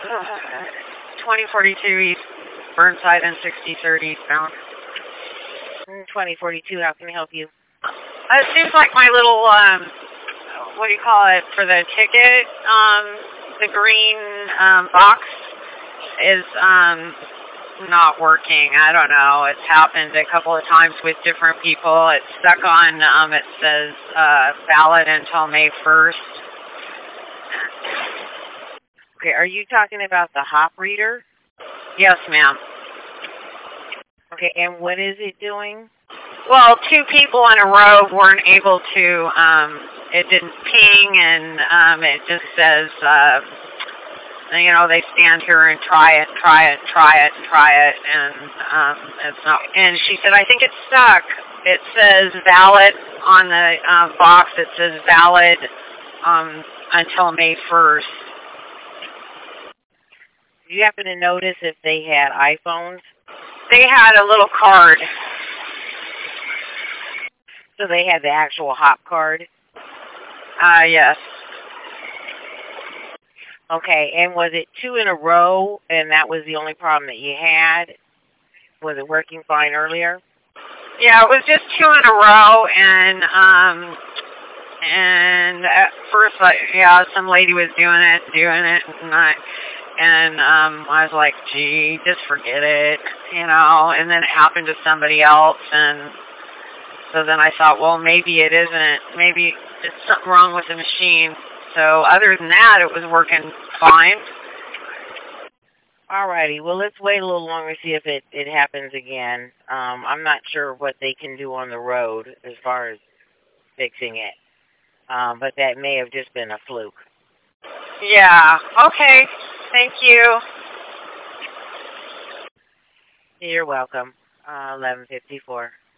2042 East Burnside and 63rd eastbound. 2042, how can I help you? It seems like my little, what do you call it, for the ticket, the green box is not working. I don't know. It's happened a couple of times with different people. It's stuck on, it says valid until May 1st. Okay, are you talking about the hop reader? Yes, ma'am. Okay, and what is it doing? Well, two people in a row weren't able to, it didn't ping, and it just says, you know, they stand here and try it, and it's not. And she said, I think it's stuck. It says valid on the box. It says valid until May 1st. Do you happen to notice if they had iPhones? They had a little card. So they had the actual hop card? Yes. Okay, and was it two in a row, and that was the only problem that you had? Was it working fine earlier? Yeah, it was just two in a row, and at first, some lady was doing it, and I was like, gee, just forget it, you know, and then it happened to somebody else, and so then I thought, well, maybe it isn't, maybe there's something wrong with the machine. So other than that, it was working fine. Alrighty, well, let's wait a little longer to see if it happens again. I'm not sure what they can do on the road as far as fixing it, but that may have just been a fluke. Yeah, okay, thank you. You're welcome. 11:54.